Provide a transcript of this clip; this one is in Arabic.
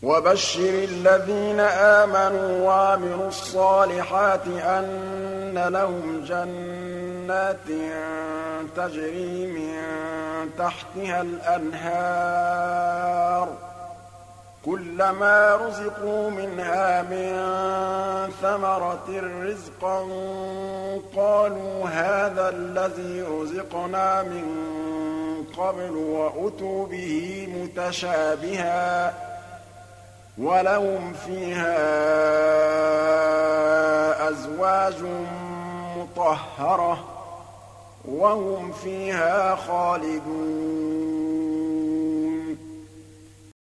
وَبَشِّرِ الَّذِينَ آمَنُوا وَعَمِلُوا الصَّالِحَاتِ أَنَّ لَهُمْ جَنَّاتٍ تَجْرِي مِن تَحْتِهَا الْأَنْهَارُ كُلَّمَا رُزِقُوا مِنْهَا مِن ثَمَرَةٍ رِّزْقًا قَالُوا هَٰذَا الَّذِي رُزِقْنَا مِن قَبْلُ وَأُتُوا بِهِ مُتَشَابِهًا ۖ وَلَهُمْ فِيهَا أَزْوَاجٌ مُّطَهَّرَةٌ وَهُمْ فِيهَا خَالِدُونَ